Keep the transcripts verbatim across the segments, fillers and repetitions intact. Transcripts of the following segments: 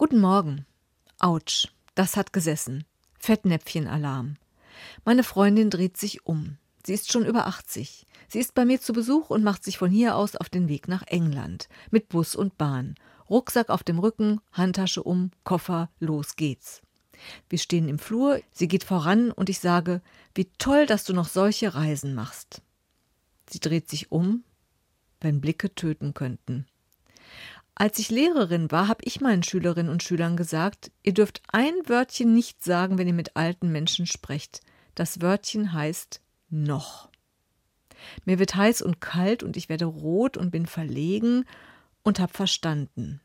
Guten Morgen. Autsch, das hat gesessen. Fettnäpfchen-Alarm. Meine Freundin dreht sich um. Sie ist schon über achtzig. Sie ist bei mir zu Besuch und macht sich von hier aus auf den Weg nach England. Mit Bus und Bahn. Rucksack auf dem Rücken, Handtasche um, Koffer, los geht's. Wir stehen im Flur, sie geht voran und ich sage, wie toll, dass du noch solche Reisen machst. Sie dreht sich um, wenn Blicke töten könnten. Als ich Lehrerin war, habe ich meinen Schülerinnen und Schülern gesagt, ihr dürft ein Wörtchen nicht sagen, wenn ihr mit alten Menschen sprecht. Das Wörtchen heißt noch. Mir wird heiß und kalt und ich werde rot und bin verlegen und habe verstanden.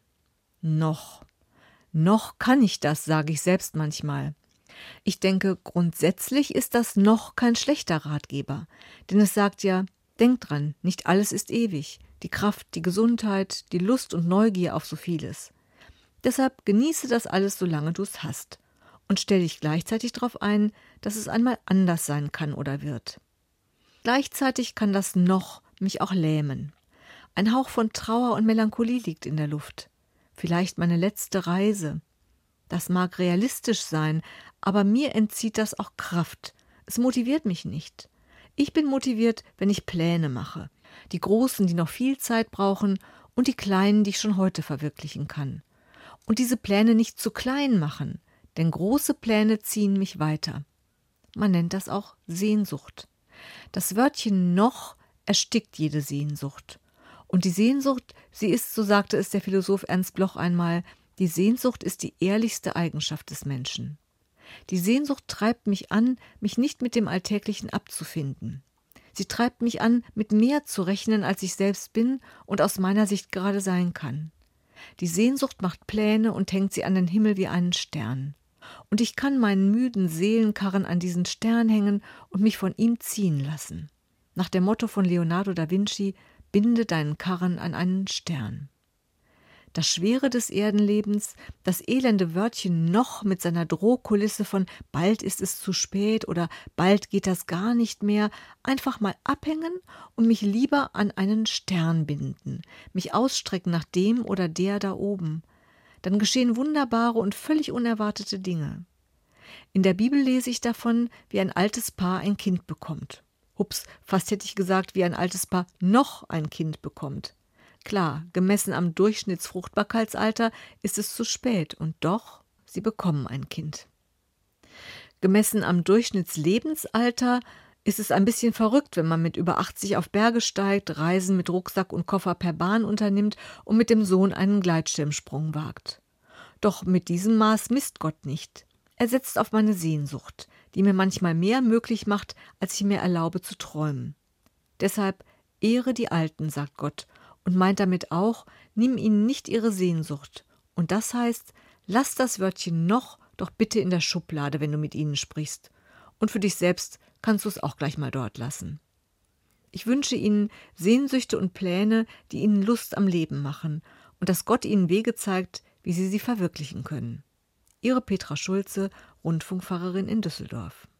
Noch. Noch kann ich das, sage ich selbst manchmal. Ich denke, grundsätzlich ist das noch kein schlechter Ratgeber. Denn es sagt ja, denk dran, nicht alles ist ewig. Die Kraft, die Gesundheit, die Lust und Neugier auf so vieles. Deshalb genieße das alles, solange du es hast. Und stell dich gleichzeitig darauf ein, dass es einmal anders sein kann oder wird. Gleichzeitig kann das noch mich auch lähmen. Ein Hauch von Trauer und Melancholie liegt in der Luft. Vielleicht meine letzte Reise. Das mag realistisch sein, aber mir entzieht das auch Kraft. Es motiviert mich nicht. Ich bin motiviert, wenn ich Pläne mache. Die großen, die noch viel Zeit brauchen, und die kleinen, die ich schon heute verwirklichen kann. Und diese Pläne nicht zu klein machen, denn große Pläne ziehen mich weiter. Man nennt das auch Sehnsucht. Das Wörtchen noch erstickt jede Sehnsucht. Und die Sehnsucht, sie ist, so sagte es der Philosoph Ernst Bloch einmal, die Sehnsucht ist die ehrlichste Eigenschaft des Menschen. Die Sehnsucht treibt mich an, mich nicht mit dem Alltäglichen abzufinden. Sie treibt mich an, mit mehr zu rechnen, als ich selbst bin und aus meiner Sicht gerade sein kann. Die Sehnsucht macht Pläne und hängt sie an den Himmel wie einen Stern. Und ich kann meinen müden Seelenkarren an diesen Stern hängen und mich von ihm ziehen lassen. Nach dem Motto von Leonardo da Vinci, binde deinen Karren an einen Stern. Das Schwere des Erdenlebens, das elende Wörtchen noch mit seiner Drohkulisse von bald ist es zu spät oder bald geht das gar nicht mehr, einfach mal abhängen und mich lieber an einen Stern binden, mich ausstrecken nach dem oder der da oben. Dann geschehen wunderbare und völlig unerwartete Dinge. In der Bibel lese ich davon, wie ein altes Paar ein Kind bekommt. Ups, fast hätte ich gesagt, wie ein altes Paar noch ein Kind bekommt. Klar, gemessen am Durchschnittsfruchtbarkeitsalter ist es zu spät und doch, sie bekommen ein Kind. Gemessen am Durchschnittslebensalter ist es ein bisschen verrückt, wenn man mit über achtzig auf Berge steigt, Reisen mit Rucksack und Koffer per Bahn unternimmt und mit dem Sohn einen Gleitschirmsprung wagt. Doch mit diesem Maß misst Gott nicht. Er setzt auf meine Sehnsucht, die mir manchmal mehr möglich macht, als ich mir erlaube zu träumen. Deshalb ehre die Alten, sagt Gott, und meint damit auch, nimm ihnen nicht ihre Sehnsucht. Und das heißt, lass das Wörtchen noch doch bitte in der Schublade, wenn du mit ihnen sprichst. Und für dich selbst kannst du es auch gleich mal dort lassen. Ich wünsche ihnen Sehnsüchte und Pläne, die ihnen Lust am Leben machen und dass Gott ihnen Wege zeigt, wie sie sie verwirklichen können. Ihre Petra Schulze, Rundfunkpfarrerin in Düsseldorf.